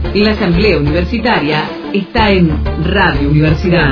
La Asamblea Universitaria está en Radio Universidad.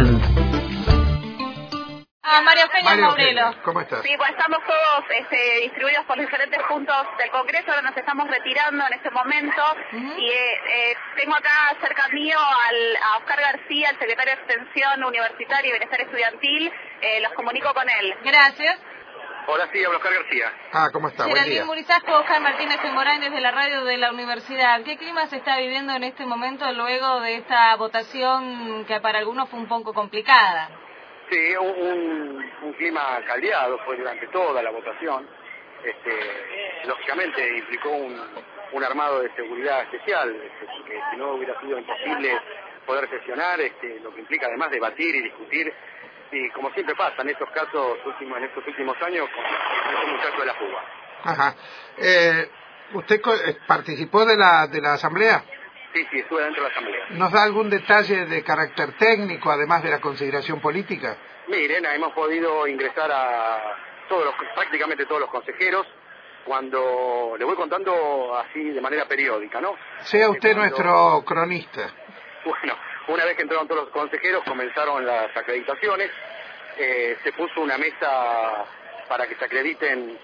María Eugenia Maurelo. ¿Cómo estás? Sí, pues estamos todos distribuidos por diferentes puntos del Congreso. Ahora nos estamos retirando en este momento. Y tengo acá cerca mío a Oscar García, el secretario de Extensión Universitaria y Bienestar Estudiantil. Los comunico con él. Gracias. Hola, sí, hablo Oscar García. ¿Cómo está? Buen día. Murizasco, Oscar Martínez de Morán desde la radio de la universidad. ¿Qué clima se está viviendo en este momento luego de esta votación que para algunos fue un poco complicada? Sí, un clima caldeado fue durante toda la votación. Lógicamente implicó un armado de seguridad especial, que si no hubiera sido imposible poder sesionar, lo que implica además debatir y discutir. Y como siempre pasa en estos casos, en estos últimos años, con este muchacho de la fuga. Ajá. ¿Usted participó de la asamblea? Sí, estuve dentro de la asamblea. ¿Nos da algún detalle de carácter técnico, además de la consideración política? Miren, hemos podido ingresar a prácticamente todos los consejeros, cuando le voy contando así de manera periódica, ¿no? Sea usted nuestro cronista. Bueno, una vez que entraron todos los consejeros, comenzaron las acreditaciones, se puso una mesa para que se acrediten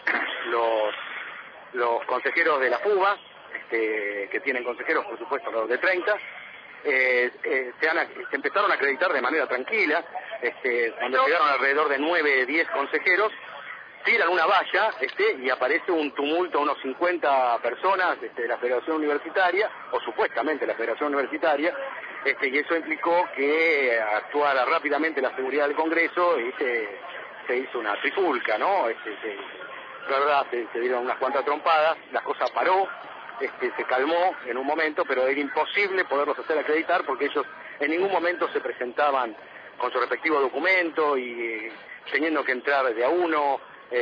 los consejeros de la FUBA, que tienen consejeros, por supuesto, alrededor de 30, se empezaron a acreditar de manera tranquila, cuando llegaron alrededor de 9, 10 consejeros, tiran una valla, y aparece un tumulto, unos 50 personas de la Federación Universitaria, o supuestamente la Federación Universitaria, y eso implicó que actuara rápidamente la seguridad del Congreso y se hizo una trifulca, ¿no? La verdad, se dieron unas cuantas trompadas, la cosa paró, se calmó en un momento, pero era imposible poderlos hacer acreditar porque ellos en ningún momento se presentaban con su respectivo documento y teniendo que entrar de a uno,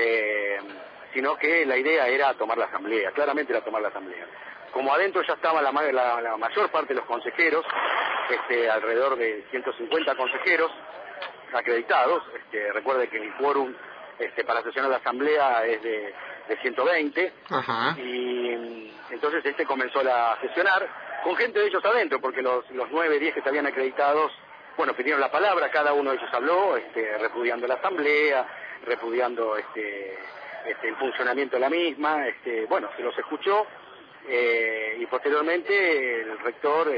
sino que la idea era tomar la asamblea, claramente era tomar la asamblea. Como adentro ya estaba la mayor parte de los consejeros, alrededor de 150 consejeros acreditados, recuerde que el quórum para sesionar la asamblea es de 120. Ajá. Y entonces comenzó a sesionar con gente de ellos adentro, porque los 9, 10 que estaban acreditados, bueno, pidieron la palabra, cada uno de ellos habló, repudiando la asamblea, repudiando el funcionamiento de la misma, bueno, se los escuchó, y posteriormente el rector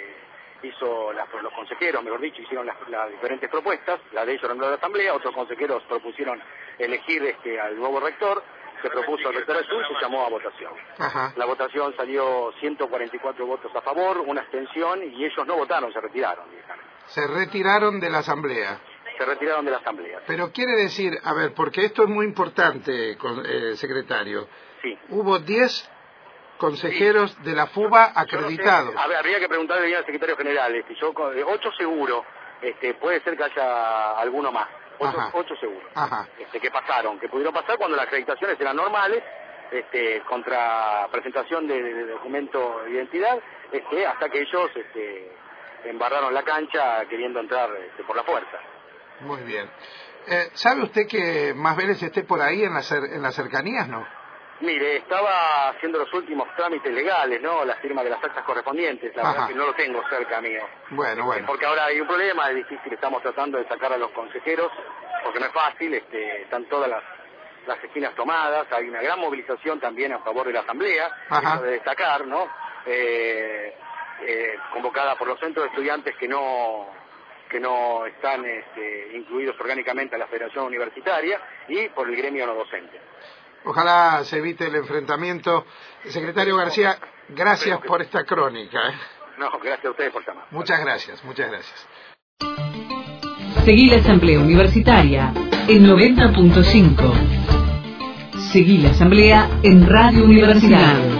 los consejeros, mejor dicho, hicieron las diferentes propuestas, la de ellos en la asamblea, otros consejeros propusieron elegir al nuevo rector, se propuso al rector azul, se llamó a votación. Ajá. La votación salió 144 votos a favor, una abstención, y ellos no votaron, se retiraron. Se retiraron de la asamblea. Se retiraron de la asamblea. Pero quiere decir, a ver, porque esto es muy importante, secretario. Sí. Hubo 10 consejeros de la FUBA acreditados. No sé, a ver, habría que preguntarle al secretario general. 8 seguro, puede ser que haya alguno más. 8 seguro. Ajá. Que pasaron, que pudieron pasar cuando las acreditaciones eran normales, contra presentación de documento de identidad, hasta que ellos embarraron la cancha queriendo entrar por la fuerza. Muy bien. ¿Sabe usted que Más Vélez esté por ahí en las cercanías, no? Mire, estaba haciendo los últimos trámites legales, ¿no? La firma de las actas correspondientes, la verdad que no lo tengo cerca mío. Bueno. Porque ahora hay un problema, es difícil, estamos tratando de sacar a los consejeros, porque no es fácil, están todas las esquinas tomadas, hay una gran movilización también a favor de la asamblea, eso de destacar, ¿no? Convocada por los centros de estudiantes que no están incluidos orgánicamente a la Federación Universitaria y por el gremio no docente. Ojalá se evite el enfrentamiento. Secretario García, gracias por esta crónica. No, gracias a ustedes por llamar. Muchas gracias. Seguí la Asamblea Universitaria en 90.5. Seguí la Asamblea en Radio Universidad.